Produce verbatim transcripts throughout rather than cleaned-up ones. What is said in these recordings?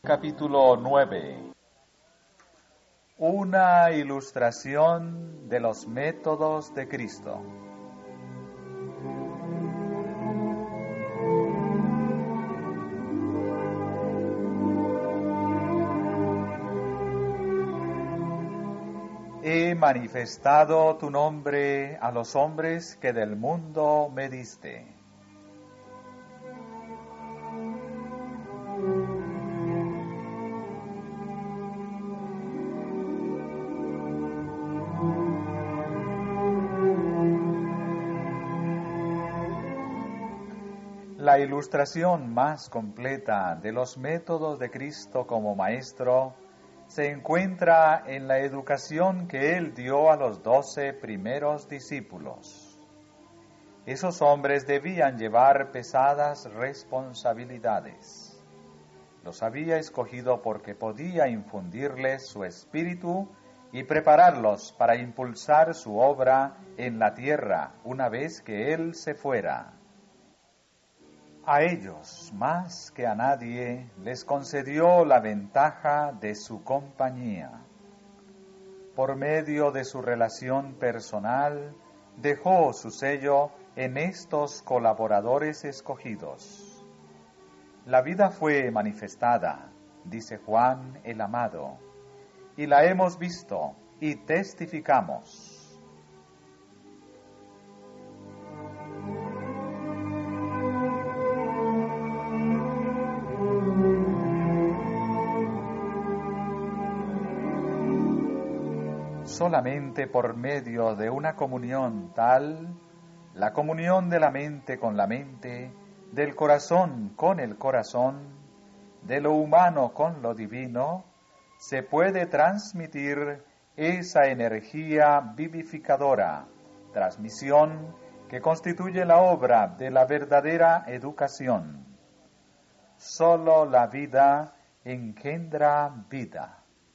capítulo nueve. Una ilustración de los métodos de Cristo. He manifestado tu nombre a los hombres que del mundo me diste. La ilustración más completa de los métodos de Cristo como Maestro se encuentra en la educación que Él dio a los doce primeros discípulos. Esos hombres debían llevar pesadas responsabilidades. Los había escogido porque podía infundirles su espíritu y prepararlos para impulsar su obra en la tierra una vez que Él se fuera. A ellos, más que a nadie, les concedió la ventaja de su compañía. Por medio de su relación personal, dejó su sello en estos colaboradores escogidos. La vida fue manifestada, dice Juan el amado, y la hemos visto y testificamos. Solamente por medio de una comunión tal, la comunión de la mente con la mente, del corazón con el corazón, de lo humano con lo divino, se puede transmitir esa energía vivificadora, transmisión que constituye la obra de la verdadera educación. Solo la vida engendra vida.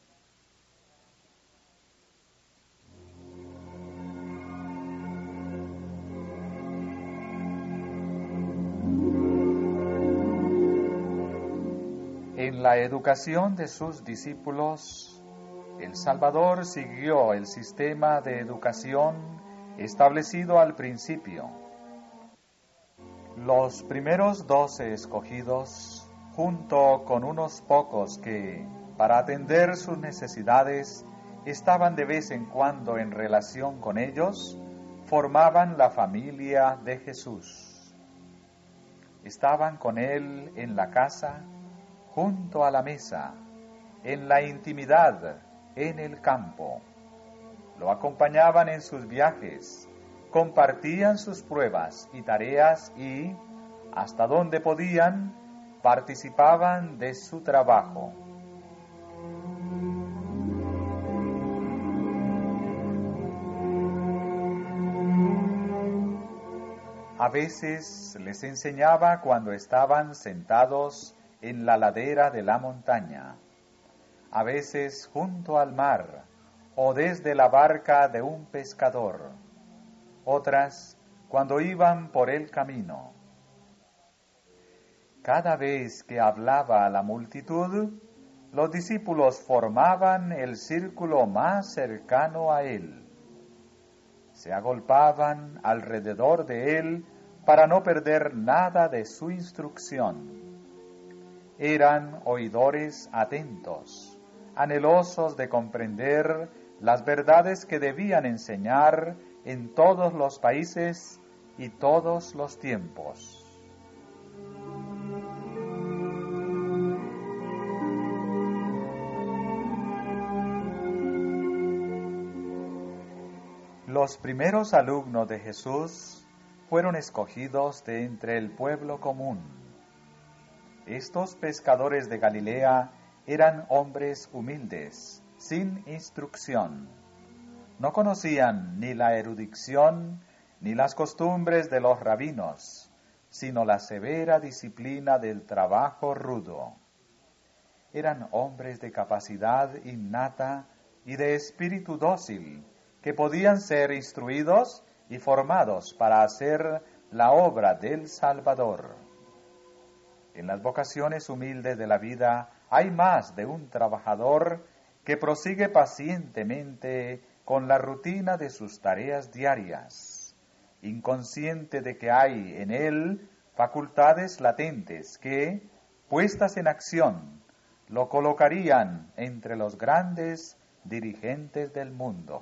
En la educación de sus discípulos, el Salvador siguió el sistema de educación establecido al principio. Los primeros doce escogidos, junto con unos pocos que, para atender sus necesidades, estaban de vez en cuando en relación con ellos, formaban la familia de Jesús. Estaban con Él en la casa, junto a la mesa, en la intimidad, en el campo. Lo acompañaban en sus viajes, compartían sus pruebas y tareas y, hasta donde podían, participaban de su trabajo. A veces les enseñaba cuando estaban sentados en la ladera de la montaña, a veces junto al mar o desde la barca de un pescador, otras cuando iban por el camino. Cada vez que hablaba a la multitud, los discípulos formaban el círculo más cercano a él. Se agolpaban alrededor de él para no perder nada de su instrucción. Eran oidores atentos, anhelosos de comprender las verdades que debían enseñar en todos los países y todos los tiempos. Los primeros alumnos de Jesús fueron escogidos de entre el pueblo común. Estos pescadores de Galilea eran hombres humildes, sin instrucción. No conocían ni la erudición ni las costumbres de los rabinos, sino la severa disciplina del trabajo rudo. Eran hombres de capacidad innata y de espíritu dócil, que podían ser instruidos y formados para hacer la obra del Salvador. En las vocaciones humildes de la vida hay más de un trabajador que prosigue pacientemente con la rutina de sus tareas diarias, inconsciente de que hay en él facultades latentes que, puestas en acción, lo colocarían entre los grandes dirigentes del mundo.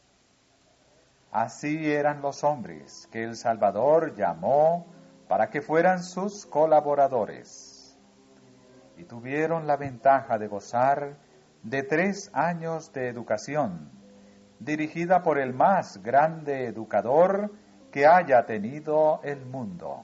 Así eran los hombres que el Salvador llamó para que fueran sus colaboradores, y tuvieron la ventaja de gozar de tres años de educación, dirigida por el más grande educador que haya tenido el mundo.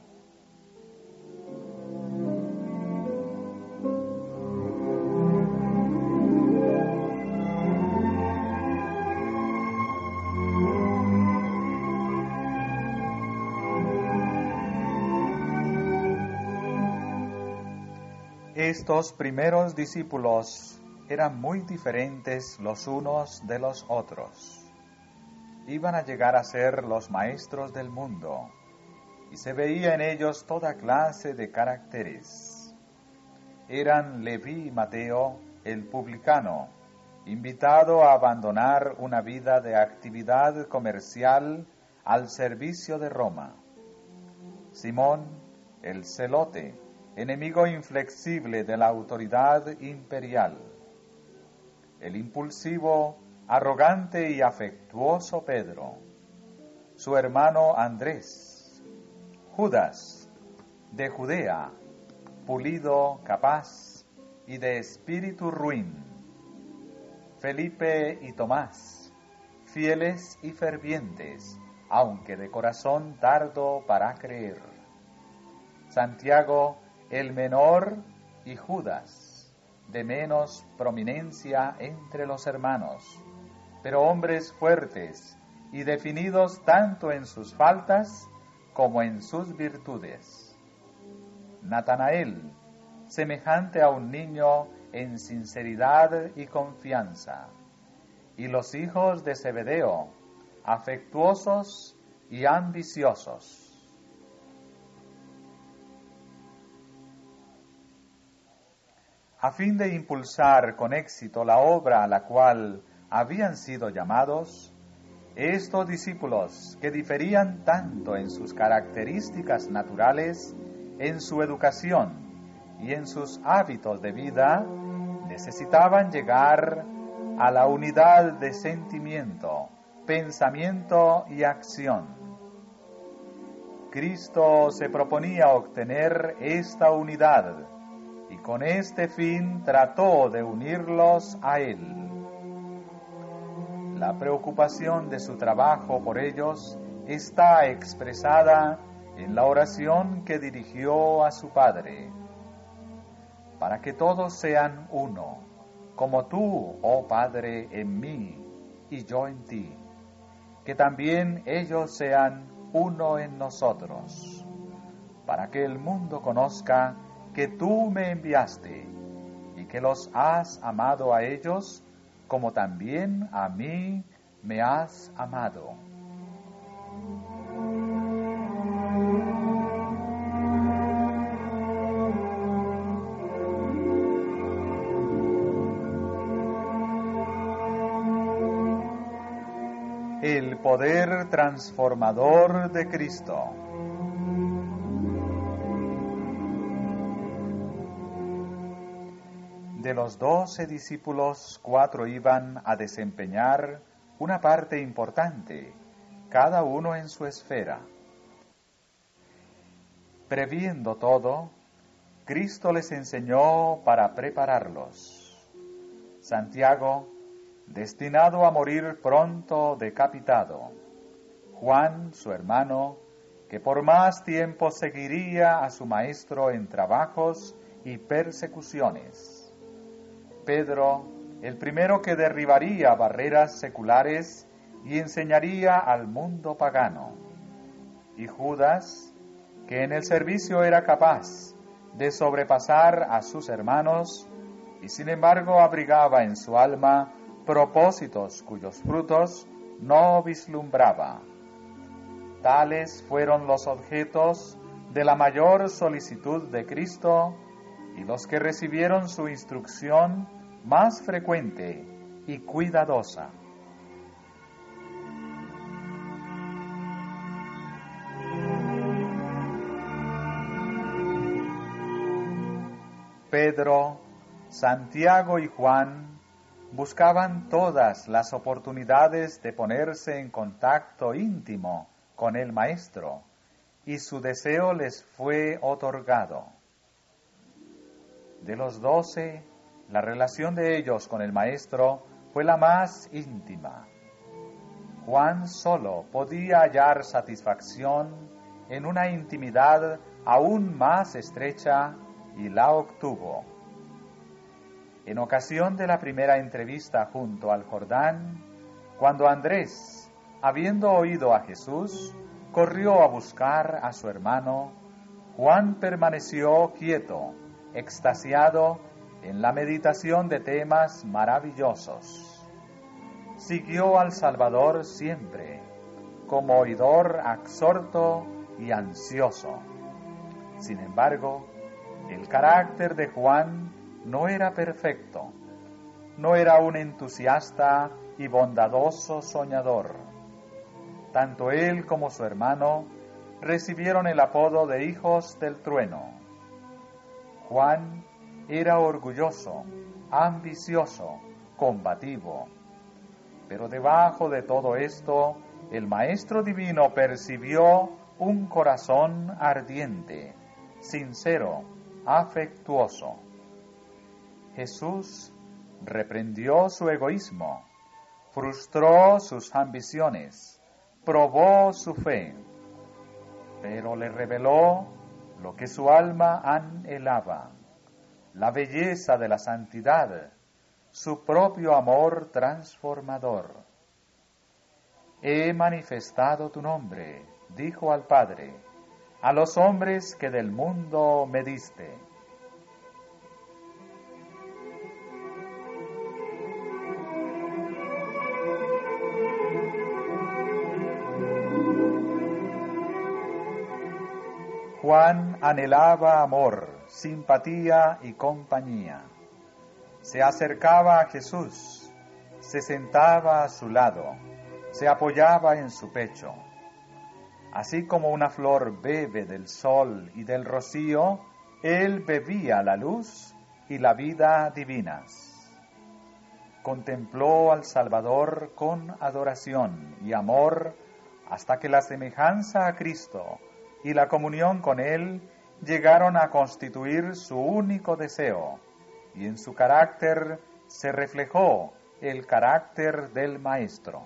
Estos primeros discípulos eran muy diferentes los unos de los otros. Iban a llegar a ser los maestros del mundo, y se veía en ellos toda clase de caracteres. Eran Leví y Mateo, el publicano, invitado a abandonar una vida de actividad comercial al servicio de Roma. Simón, el celote, enemigo inflexible de la autoridad imperial. El impulsivo, arrogante y afectuoso Pedro. Su hermano Andrés. Judas, de Judea, pulido, capaz y de espíritu ruin. Felipe y Tomás, fieles y fervientes, aunque de corazón tardo para creer. Santiago, el menor, y Judas, de menos prominencia entre los hermanos, pero hombres fuertes y definidos tanto en sus faltas como en sus virtudes. Natanael, semejante a un niño en sinceridad y confianza, y los hijos de Zebedeo, afectuosos y ambiciosos. A fin de impulsar con éxito la obra a la cual habían sido llamados, estos discípulos, que diferían tanto en sus características naturales, en su educación y en sus hábitos de vida, necesitaban llegar a la unidad de sentimiento, pensamiento y acción. Cristo se proponía obtener esta unidad, y con este fin trató de unirlos a Él. La preocupación de su trabajo por ellos está expresada en la oración que dirigió a su Padre. Para que todos sean uno, como tú, oh Padre, en mí y yo en ti, que también ellos sean uno en nosotros, para que el mundo conozca que tú me enviaste y que los has amado a ellos como también a mí me has amado. El poder transformador de Cristo. De los doce discípulos, cuatro iban a desempeñar una parte importante, cada uno en su esfera. Previendo todo, Cristo les enseñó para prepararlos. Santiago, destinado a morir pronto decapitado. Juan, su hermano, que por más tiempo seguiría a su maestro en trabajos y persecuciones. Pedro, el primero que derribaría barreras seculares y enseñaría al mundo pagano. Y Judas, que en el servicio era capaz de sobrepasar a sus hermanos y sin embargo abrigaba en su alma propósitos cuyos frutos no vislumbraba. Tales fueron los objetos de la mayor solicitud de Cristo y los que recibieron su instrucción más frecuente y cuidadosa. Pedro, Santiago y Juan buscaban todas las oportunidades de ponerse en contacto íntimo con el Maestro, y su deseo les fue otorgado. De los doce, la relación de ellos con el Maestro fue la más íntima. Juan solo podía hallar satisfacción en una intimidad aún más estrecha y la obtuvo. En ocasión de la primera entrevista junto al Jordán, cuando Andrés, habiendo oído a Jesús, corrió a buscar a su hermano, Juan permaneció quieto, extasiado en la meditación de temas maravillosos. Siguió al Salvador siempre, como oidor absorto y ansioso. Sin embargo, el carácter de Juan no era perfecto, no era un entusiasta y bondadoso soñador. Tanto él como su hermano recibieron el apodo de hijos del trueno. Juan era orgulloso, ambicioso, combativo. Pero debajo de todo esto, el Maestro Divino percibió un corazón ardiente, sincero, afectuoso. Jesús reprendió su egoísmo, frustró sus ambiciones, probó su fe, pero le reveló lo que su alma anhelaba, la belleza de la santidad, su propio amor transformador. He manifestado tu nombre, dijo al Padre, a los hombres que del mundo me diste. Juan anhelaba amor, simpatía y compañía. Se acercaba a Jesús, se sentaba a su lado, se apoyaba en su pecho. Así como una flor bebe del sol y del rocío, él bebía la luz y la vida divinas. Contempló al Salvador con adoración y amor hasta que la semejanza a Cristo y la comunión con Él llegaron a constituir su único deseo, y en su carácter se reflejó el carácter del Maestro.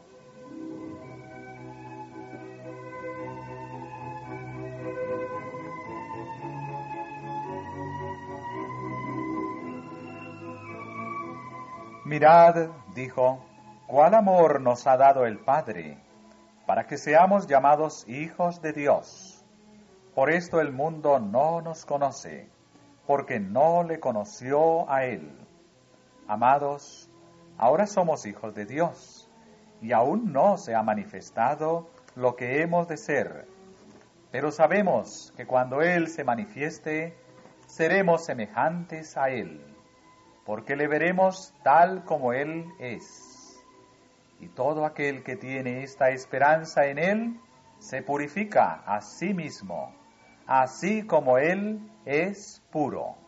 Mirad, dijo, cuál amor nos ha dado el Padre, para que seamos llamados hijos de Dios. Por esto el mundo no nos conoce, porque no le conoció a Él. Amados, ahora somos hijos de Dios, y aún no se ha manifestado lo que hemos de ser. Pero sabemos que cuando Él se manifieste, seremos semejantes a Él, porque le veremos tal como Él es. Y todo aquel que tiene esta esperanza en Él, se purifica a sí mismo, así como Él es puro.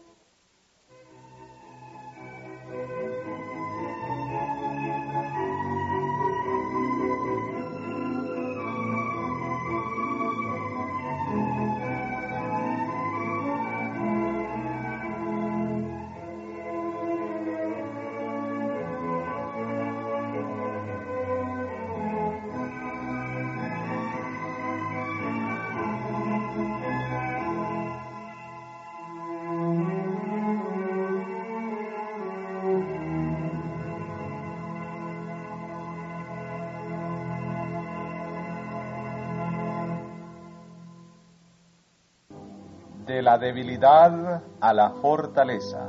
De la debilidad a la fortaleza.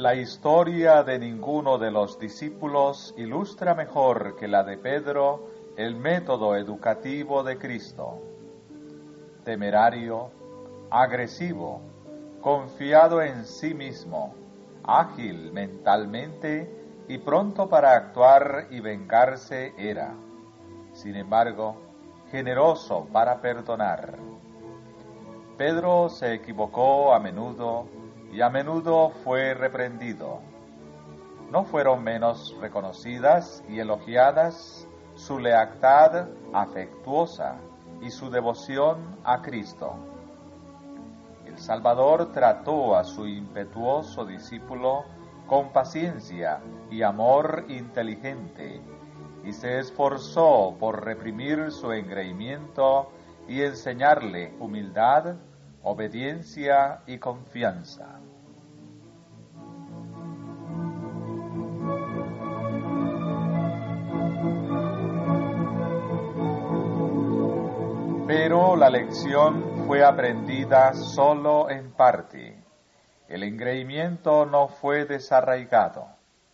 La historia de ninguno de los discípulos ilustra mejor que la de Pedro el método educativo de Cristo. Temerario, agresivo, confiado en sí mismo, ágil mentalmente y pronto para actuar y vengarse era. Sin embargo, generoso para perdonar. Pedro se equivocó a menudo y a menudo fue reprendido. No fueron menos reconocidas y elogiadas su lealtad afectuosa y su devoción a Cristo. El Salvador trató a su impetuoso discípulo con paciencia y amor inteligente, y se esforzó por reprimir su engreimiento y enseñarle humildad, obediencia y confianza. Pero la lección fue aprendida solo en parte. El engreimiento no fue desarraigado.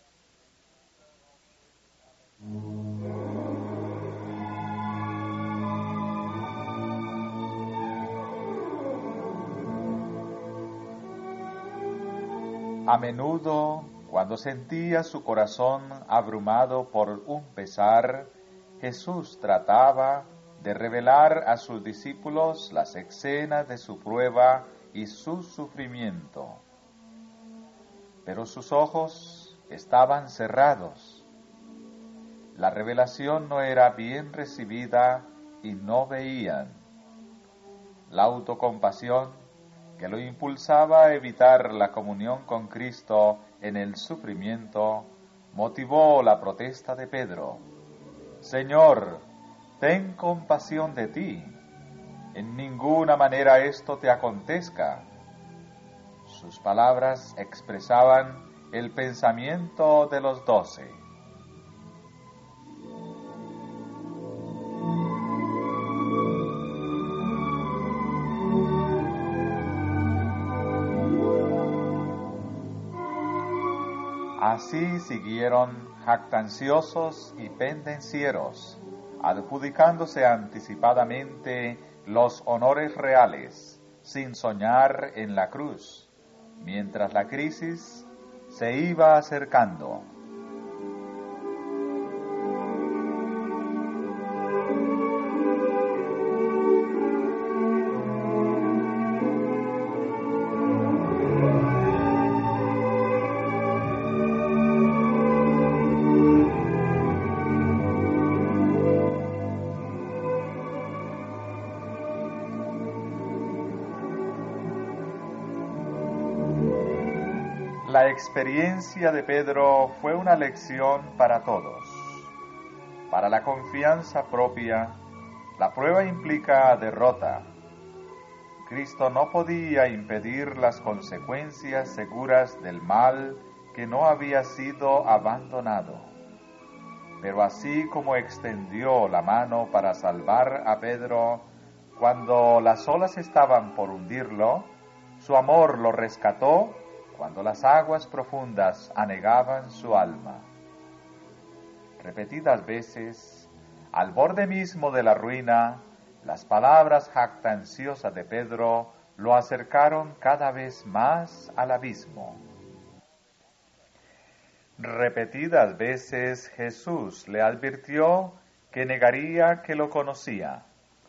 A menudo, cuando sentía su corazón abrumado por un pesar, Jesús trataba de revelar a sus discípulos las escenas de su prueba y su sufrimiento. Pero sus ojos estaban cerrados. La revelación no era bien recibida y no veían. La autocompasión, que lo impulsaba a evitar la comunión con Cristo en el sufrimiento, motivó la protesta de Pedro. Señor, ten compasión de ti. En ninguna manera esto te acontezca. Sus palabras expresaban el pensamiento de los doce. Así siguieron jactanciosos y pendencieros, adjudicándose anticipadamente los honores reales, sin soñar en la cruz, mientras la crisis se iba acercando. La experiencia de Pedro fue una lección para todos. Para la confianza propia, la prueba implica derrota. Cristo no podía impedir las consecuencias seguras del mal que no había sido abandonado. Pero así como extendió la mano para salvar a Pedro cuando las olas estaban por hundirlo, su amor lo rescató cuando las aguas profundas anegaban su alma. Repetidas veces, al borde mismo de la ruina, las palabras jactanciosas de Pedro lo acercaron cada vez más al abismo. Repetidas veces Jesús le advirtió que negaría que lo conocía.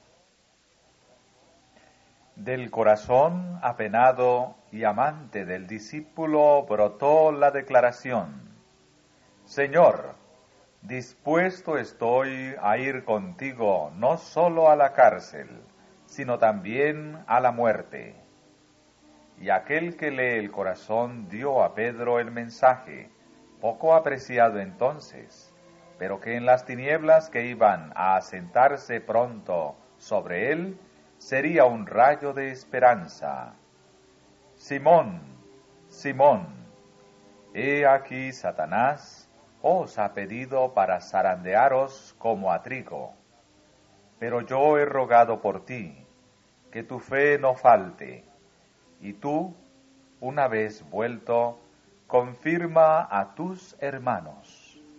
Del corazón apenado y amante del discípulo brotó la declaración: Señor, dispuesto estoy a ir contigo no solo a la cárcel, sino también a la muerte. Y aquel que lee el corazón dio a Pedro el mensaje, poco apreciado entonces, pero que en las tinieblas que iban a asentarse pronto sobre él, sería un rayo de esperanza. Simón, Simón, he aquí Satanás os ha pedido para zarandearos como a trigo, pero yo he rogado por ti, que tu fe no falte, y tú, una vez vuelto, confirma a tus hermanos.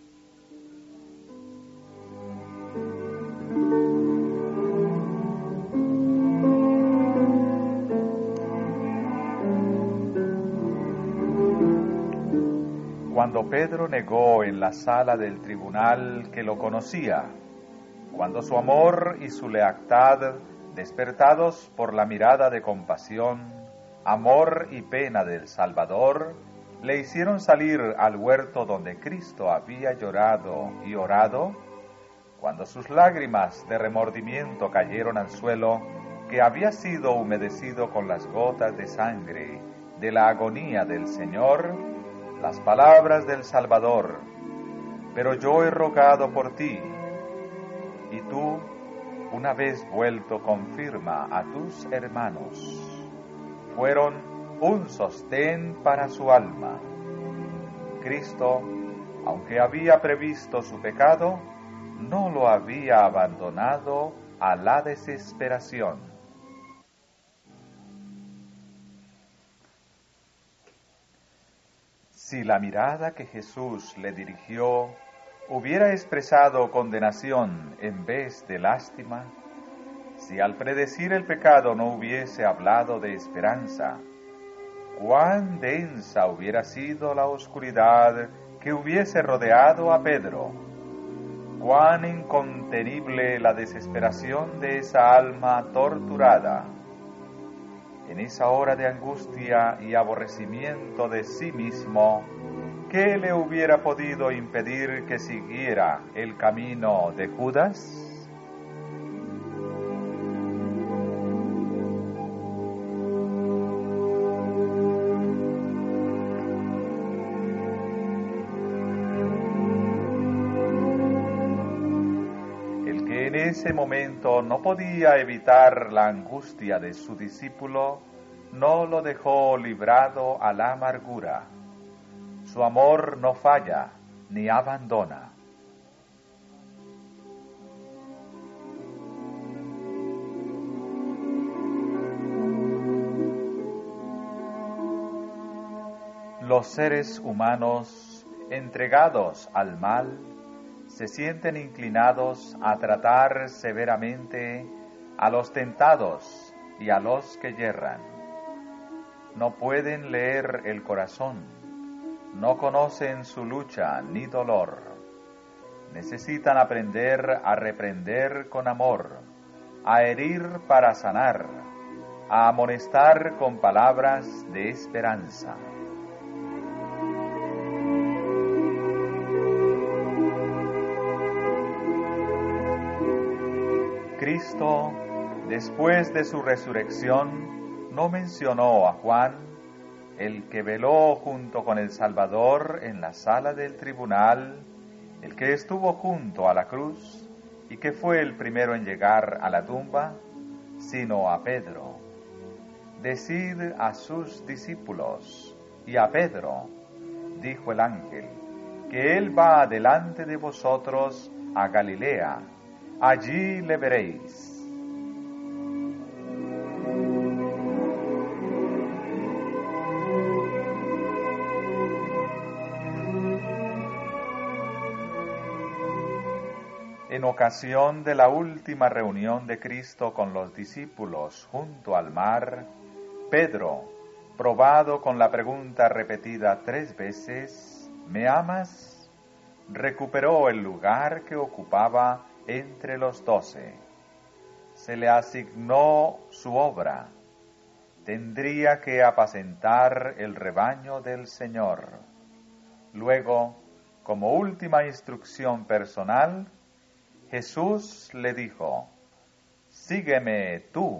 Cuando Pedro negó en la sala del tribunal que lo conocía, cuando su amor y su lealtad, despertados por la mirada de compasión, amor y pena del Salvador, le hicieron salir al huerto donde Cristo había llorado y orado, cuando sus lágrimas de remordimiento cayeron al suelo, que había sido humedecido con las gotas de sangre de la agonía del Señor, las palabras del Salvador: pero yo he rogado por ti, y tú, una vez vuelto, confirma a tus hermanos, fueron un sostén para su alma. Cristo, aunque había previsto su pecado, no lo había abandonado a la desesperación. Si la mirada que Jesús le dirigió hubiera expresado condenación en vez de lástima, si al predecir el pecado no hubiese hablado de esperanza, cuán densa hubiera sido la oscuridad que hubiese rodeado a Pedro, cuán incontenible la desesperación de esa alma torturada. En esa hora de angustia y aborrecimiento de sí mismo, ¿qué le hubiera podido impedir que siguiera el camino de Judas? En ese momento no podía evitar la angustia de su discípulo, no lo dejó librado a la amargura. Su amor no falla ni abandona. Los seres humanos entregados al mal se sienten inclinados a tratar severamente a los tentados y a los que yerran. No pueden leer el corazón, no conocen su lucha ni dolor. Necesitan aprender a reprender con amor, a herir para sanar, a amonestar con palabras de esperanza. Cristo, después de su resurrección, no mencionó a Juan, el que veló junto con el Salvador en la sala del tribunal, el que estuvo junto a la cruz y que fue el primero en llegar a la tumba, sino a Pedro. Decid a sus discípulos y a Pedro, dijo el ángel, que él va delante de vosotros a Galilea. Allí le veréis. En ocasión de la última reunión de Cristo con los discípulos junto al mar, Pedro, probado con la pregunta repetida tres veces, ¿me amas?, recuperó el lugar que ocupaba entre los doce. Se le asignó su obra. Tendría que apacentar el rebaño del Señor. Luego, como última instrucción personal, Jesús le dijo: sígueme tú.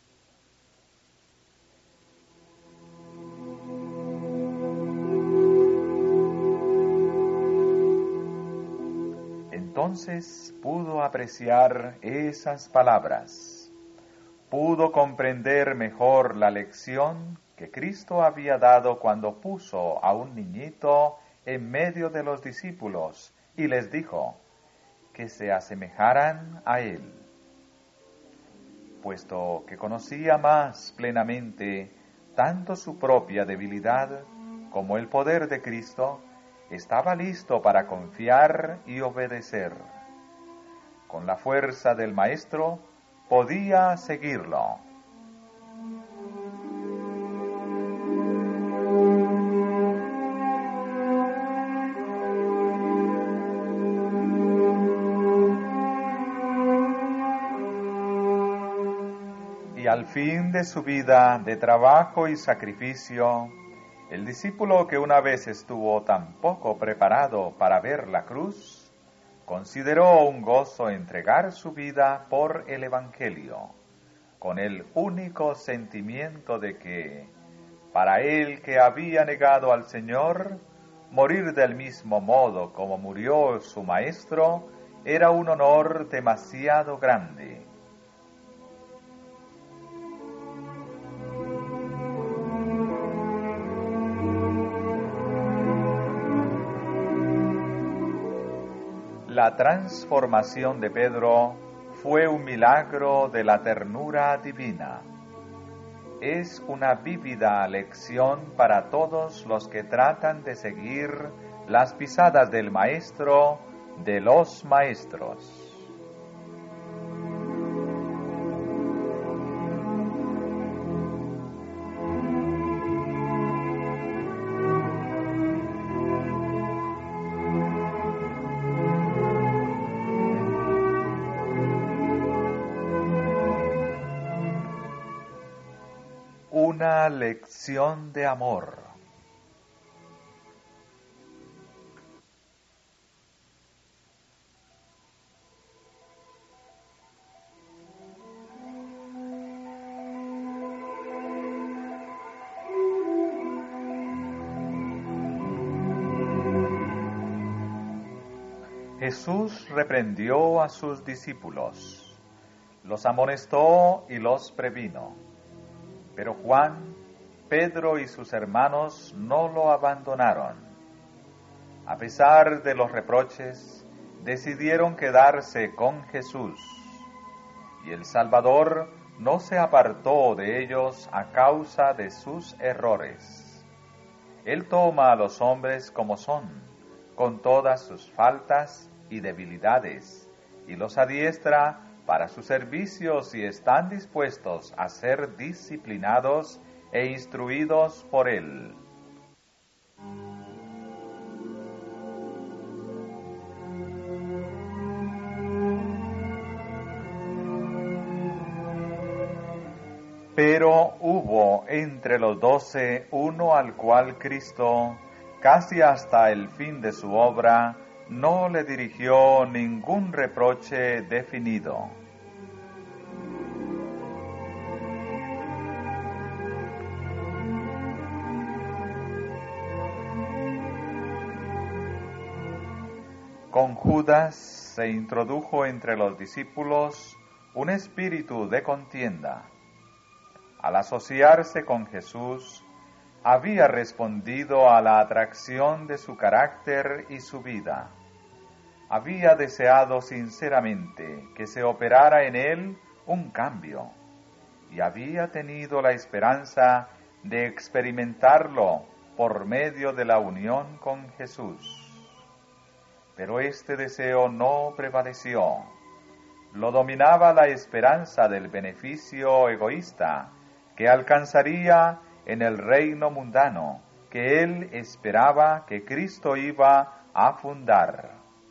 Entonces pudo apreciar esas palabras, pudo comprender mejor la lección que Cristo había dado cuando puso a un niñito en medio de los discípulos y les dijo que se asemejaran a él. Puesto que conocía más plenamente tanto su propia debilidad como el poder de Cristo, estaba listo para confiar y obedecer. Con la fuerza del Maestro, podía seguirlo. Y al fin de su vida de trabajo y sacrificio, el discípulo que una vez estuvo tan poco preparado para ver la cruz, consideró un gozo entregar su vida por el Evangelio, con el único sentimiento de que, para él que había negado al Señor, morir del mismo modo como murió su Maestro era un honor demasiado grande. La transformación de Pedro fue un milagro de la ternura divina. Es una vívida lección para todos los que tratan de seguir las pisadas del Maestro de los Maestros. Una lección de amor. Jesús reprendió a sus discípulos, los amonestó y los previno. Pero Juan, Pedro y sus hermanos no lo abandonaron. A pesar de los reproches, decidieron quedarse con Jesús, y el Salvador no se apartó de ellos a causa de sus errores. Él toma a los hombres como son, con todas sus faltas y debilidades, y los adiestra para su servicio si están dispuestos a ser disciplinados e instruidos por Él. Pero hubo entre los doce uno al cual Cristo, casi hasta el fin de su obra, no le dirigió ningún reproche definido. Con Judas se introdujo entre los discípulos un espíritu de contienda. Al asociarse con Jesús, había respondido a la atracción de su carácter y su vida. Había deseado sinceramente que se operara en él un cambio, y había tenido la esperanza de experimentarlo por medio de la unión con Jesús. Pero este deseo no prevaleció. Lo dominaba la esperanza del beneficio egoísta que alcanzaría en el reino mundano que él esperaba que Cristo iba a fundar.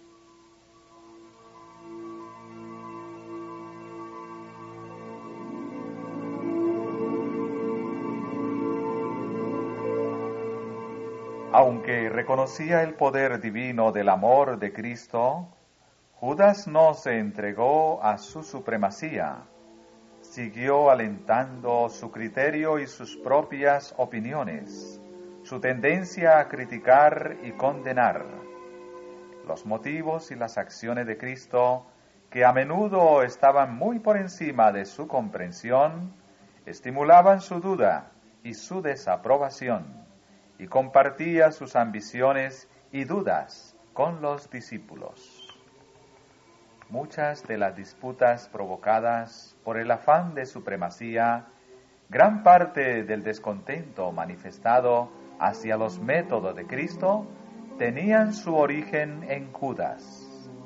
Aunque reconocía el poder divino del amor de Cristo, Judas no se entregó a su supremacía. Siguió alentando su criterio y sus propias opiniones, su tendencia a criticar y condenar. Los motivos y las acciones de Cristo, que a menudo estaban muy por encima de su comprensión, estimulaban su duda y su desaprobación, y compartía sus ambiciones y dudas con los discípulos. Muchas de las disputas provocadas por el afán de supremacía, gran parte del descontento manifestado hacia los métodos de Cristo tenían su origen en Judas.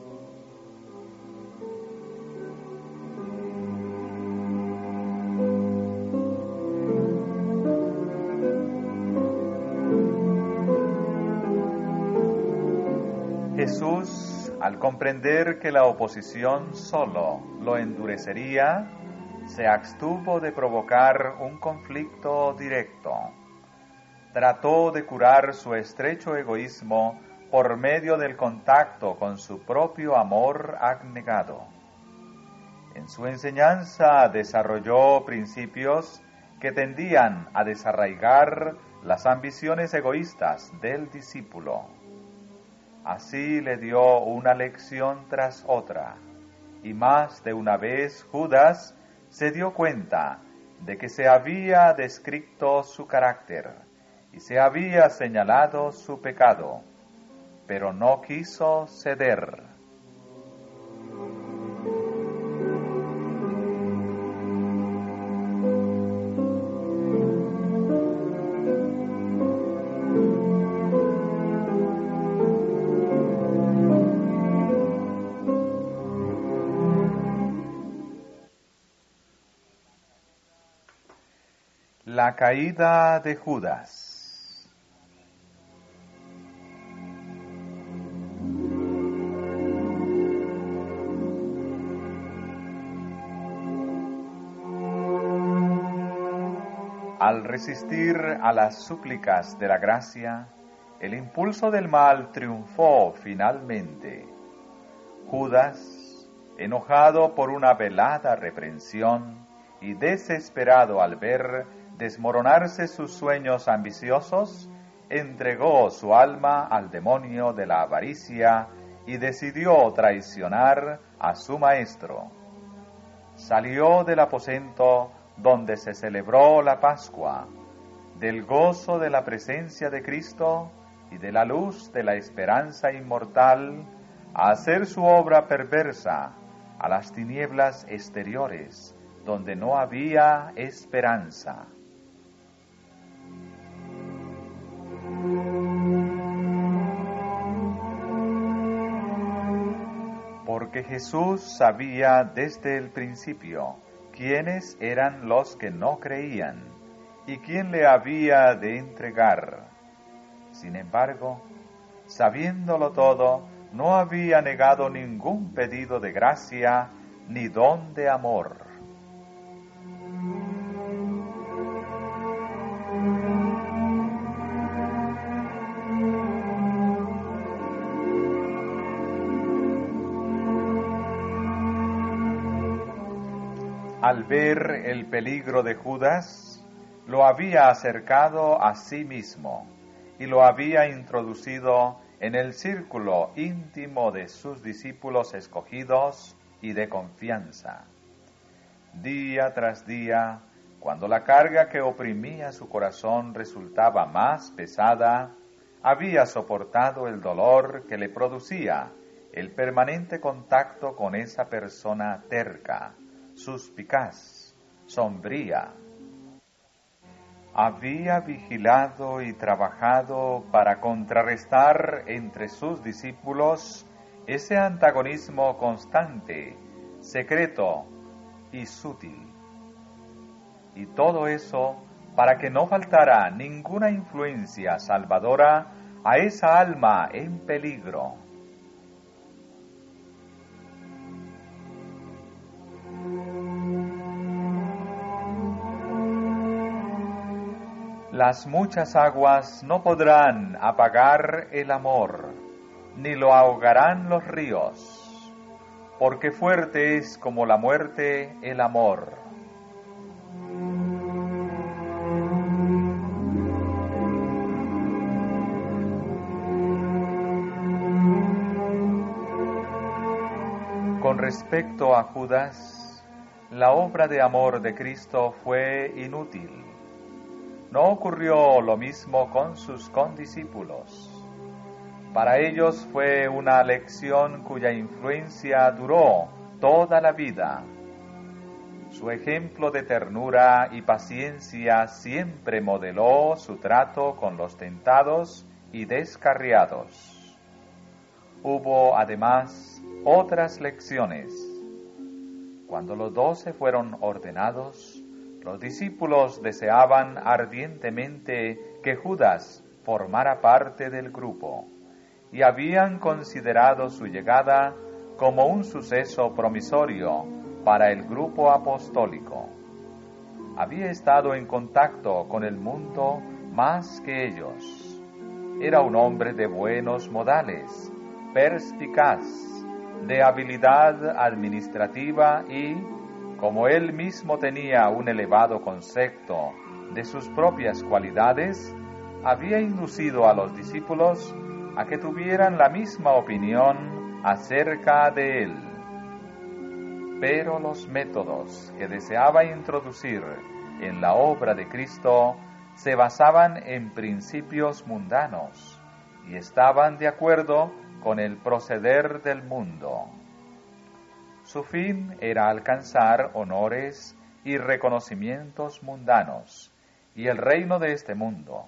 Jesús, al comprender que la oposición solo lo endurecería, se abstuvo de provocar un conflicto directo. Trató de curar su estrecho egoísmo por medio del contacto con su propio amor abnegado. En su enseñanza desarrolló principios que tendían a desarraigar las ambiciones egoístas del discípulo. Así le dio una lección tras otra, y más de una vez Judas se dio cuenta de que se había descrito su carácter y se había señalado su pecado, pero no quiso ceder. La caída de Judas. Al resistir a las súplicas de la gracia, el impulso del mal triunfó finalmente. Judas, enojado por una velada reprensión y desesperado al ver desmoronarse sus sueños ambiciosos, entregó su alma al demonio de la avaricia y decidió traicionar a su maestro. Salió del aposento donde se celebró la Pascua, del gozo de la presencia de Cristo y de la luz de la esperanza inmortal, a hacer su obra perversa a las tinieblas exteriores, donde no había esperanza. Porque Jesús sabía desde el principio quiénes eran los que no creían y quién le había de entregar. Sin embargo, sabiéndolo todo, no había negado ningún pedido de gracia ni don de amor. Al ver el peligro de Judas, lo había acercado a sí mismo y lo había introducido en el círculo íntimo de sus discípulos escogidos y de confianza. Día tras día, cuando la carga que oprimía su corazón resultaba más pesada, había soportado el dolor que le producía el permanente contacto con esa persona terca, suspicaz, sombría. Había vigilado y trabajado para contrarrestar entre sus discípulos ese antagonismo constante, secreto y sutil. Y todo eso para que no faltara ninguna influencia salvadora a esa alma en peligro. Las muchas aguas no podrán apagar el amor, ni lo ahogarán los ríos, porque fuerte es como la muerte el amor. Con respecto a Judas, la obra de amor de Cristo fue inútil. No ocurrió lo mismo con sus condiscípulos. Para ellos fue una lección cuya influencia duró toda la vida. Su ejemplo de ternura y paciencia siempre modeló su trato con los tentados y descarriados. Hubo además otras lecciones. Cuando los doce fueron ordenados, los discípulos deseaban ardientemente que Judas formara parte del grupo y habían considerado su llegada como un suceso promisorio para el grupo apostólico. Había estado en contacto con el mundo más que ellos. Era un hombre de buenos modales, perspicaz, de habilidad administrativa y, como él mismo tenía un elevado concepto de sus propias cualidades, había inducido a los discípulos a que tuvieran la misma opinión acerca de él. Pero los métodos que deseaba introducir en la obra de Cristo se basaban en principios mundanos y estaban de acuerdo con el proceder del mundo. Su fin era alcanzar honores y reconocimientos mundanos y el reino de este mundo.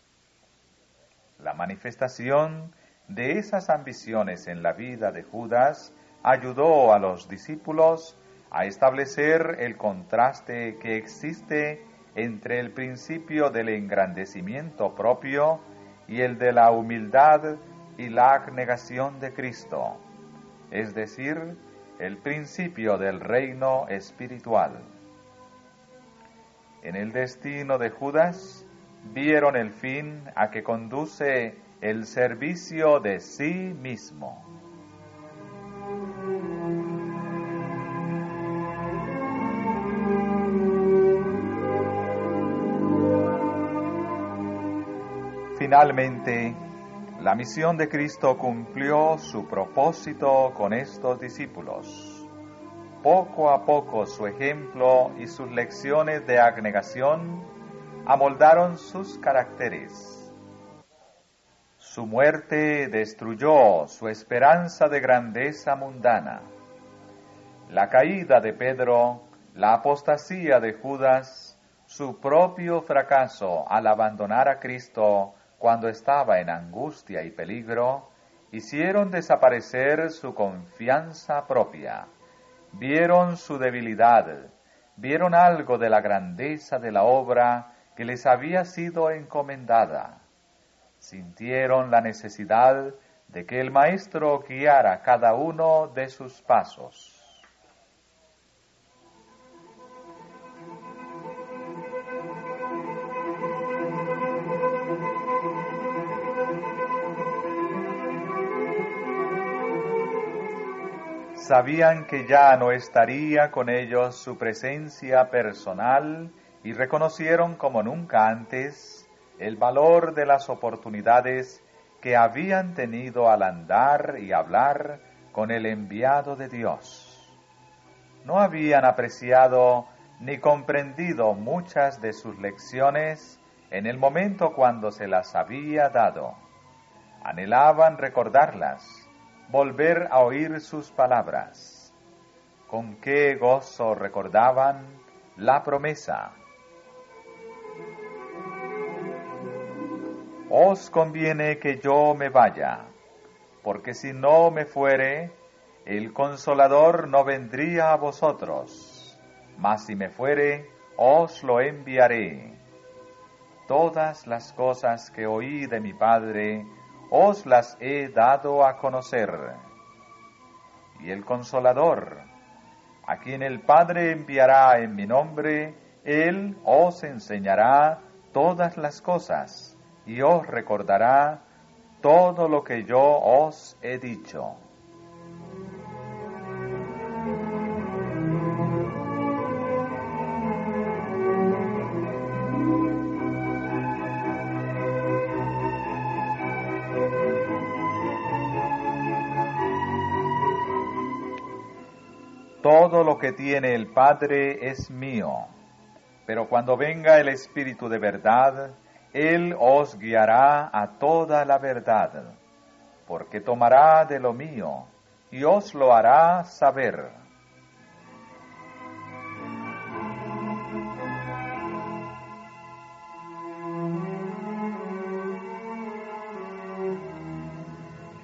La manifestación de esas ambiciones en la vida de Judas ayudó a los discípulos a establecer el contraste que existe entre el principio del engrandecimiento propio y el de la humildad y la abnegación de Cristo, es decir, el principio del reino espiritual. En el destino de Judas vieron el fin a que conduce el servicio de sí mismo. Finalmente, la misión de Cristo cumplió su propósito con estos discípulos. Poco a poco su ejemplo y sus lecciones de abnegación amoldaron sus caracteres. Su muerte destruyó su esperanza de grandeza mundana. La caída de Pedro, la apostasía de Judas, su propio fracaso al abandonar a Cristo cuando estaba en angustia y peligro, hicieron desaparecer su confianza propia. Vieron su debilidad, vieron algo de la grandeza de la obra que les había sido encomendada. Sintieron la necesidad de que el Maestro guiara cada uno de sus pasos. Sabían que ya no estaría con ellos su presencia personal y reconocieron como nunca antes el valor de las oportunidades que habían tenido al andar y hablar con el enviado de Dios. No habían apreciado ni comprendido muchas de sus lecciones en el momento cuando se las había dado. Anhelaban recordarlas, volver a oír sus palabras. Con qué gozo recordaban la promesa. Os conviene que yo me vaya, porque si no me fuere, el Consolador no vendría a vosotros, mas si me fuere, os lo enviaré. Todas las cosas que oí de mi Padre, os las he dado a conocer. Y el Consolador, a quien el Padre enviará en mi nombre, Él os enseñará todas las cosas y os recordará todo lo que yo os he dicho. Todo lo que tiene el Padre es mío, pero cuando venga el Espíritu de verdad, Él os guiará a toda la verdad, porque tomará de lo mío y os lo hará saber.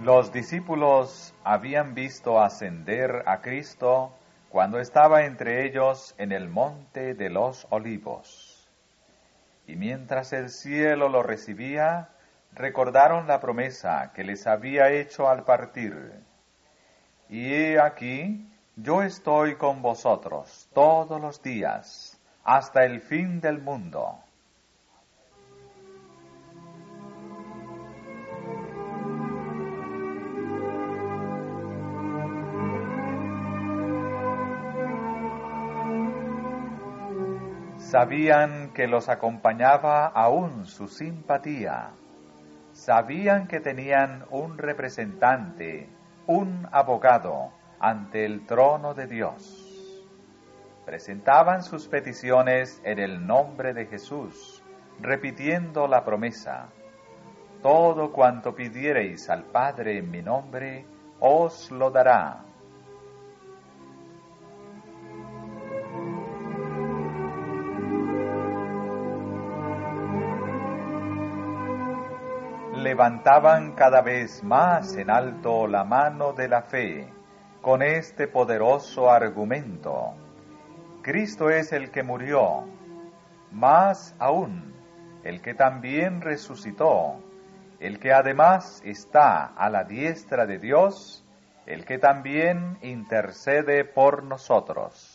Los discípulos habían visto ascender a Cristo cuando estaba entre ellos en el monte de los olivos. Y mientras el cielo lo recibía, recordaron la promesa que les había hecho al partir. Y he aquí, yo estoy con vosotros todos los días, hasta el fin del mundo. Sabían que los acompañaba aún su simpatía. Sabían que tenían un representante, un abogado, ante el trono de Dios. Presentaban sus peticiones en el nombre de Jesús, repitiendo la promesa: todo cuanto pidiereis al Padre en mi nombre, os lo dará. Levantaban cada vez más en alto la mano de la fe, con este poderoso argumento: Cristo es el que murió, más aún, el que también resucitó, el que además está a la diestra de Dios, el que también intercede por nosotros.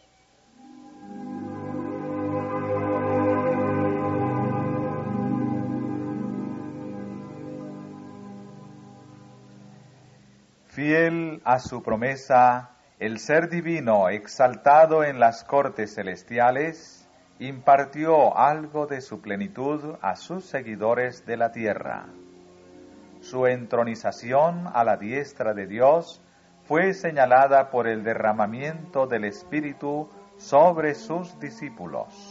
Fiel a su promesa, el Ser Divino, exaltado en las cortes celestiales, impartió algo de su plenitud a sus seguidores de la tierra. Su entronización a la diestra de Dios fue señalada por el derramamiento del Espíritu sobre sus discípulos.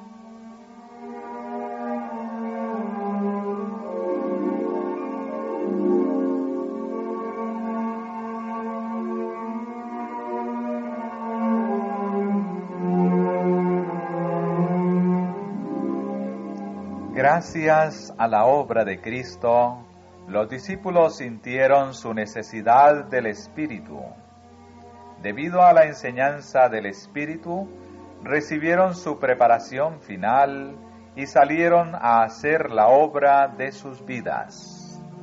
Gracias a la obra de Cristo, los discípulos sintieron su necesidad del Espíritu. Debido a la enseñanza del Espíritu, recibieron su preparación final y salieron a hacer la obra de sus vidas.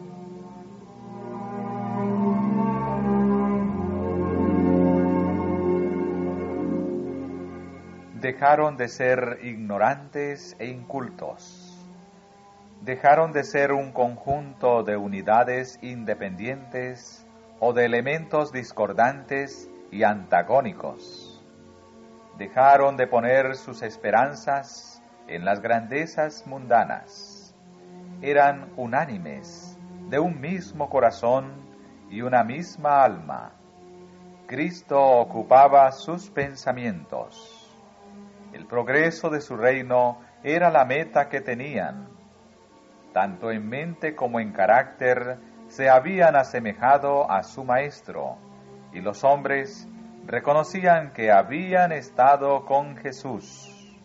Dejaron de ser ignorantes e incultos. Dejaron de ser un conjunto de unidades independientes o de elementos discordantes y antagónicos. Dejaron de poner sus esperanzas en las grandezas mundanas. Eran unánimes, de un mismo corazón y una misma alma. Cristo ocupaba sus pensamientos. El progreso de su reino era la meta que tenían. Tanto en mente como en carácter se habían asemejado a su Maestro, y los hombres reconocían que habían estado con Jesús.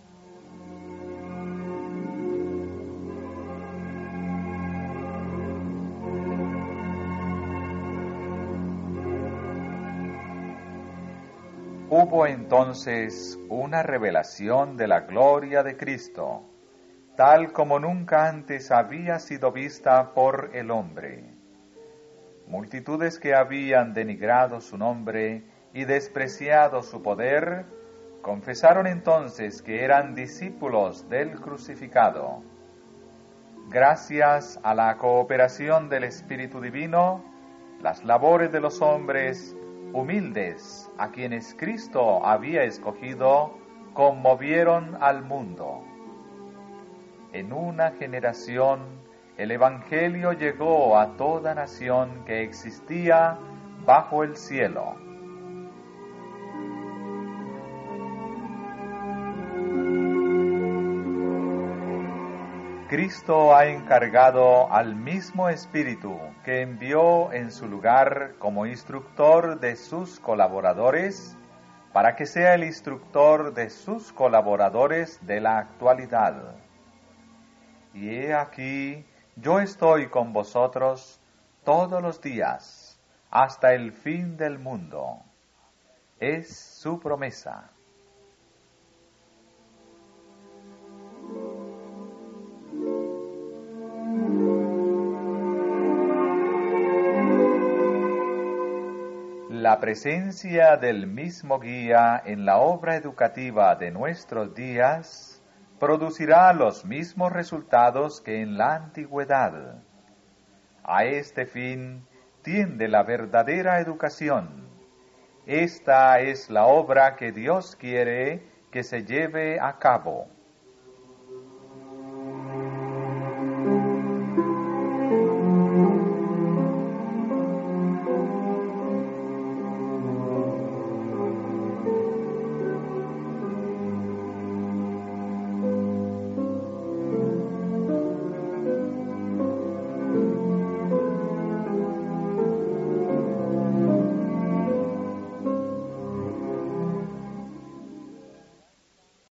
Hubo entonces una revelación de la gloria de Cristo, tal como nunca antes había sido vista por el hombre. Multitudes que habían denigrado su nombre y despreciado su poder, confesaron entonces que eran discípulos del crucificado. Gracias a la cooperación del Espíritu Divino, las labores de los hombres humildes a quienes Cristo había escogido conmovieron al mundo. En una generación, el Evangelio llegó a toda nación que existía bajo el cielo. Cristo ha encargado al mismo Espíritu que envió en su lugar como instructor de sus colaboradores, para que sea el instructor de sus colaboradores de la actualidad. Y he aquí, yo estoy con vosotros todos los días, hasta el fin del mundo. Es su promesa. La presencia del mismo guía en la obra educativa de nuestros días producirá los mismos resultados que en la antigüedad. A este fin tiende la verdadera educación. Esta es la obra que Dios quiere que se lleve a cabo.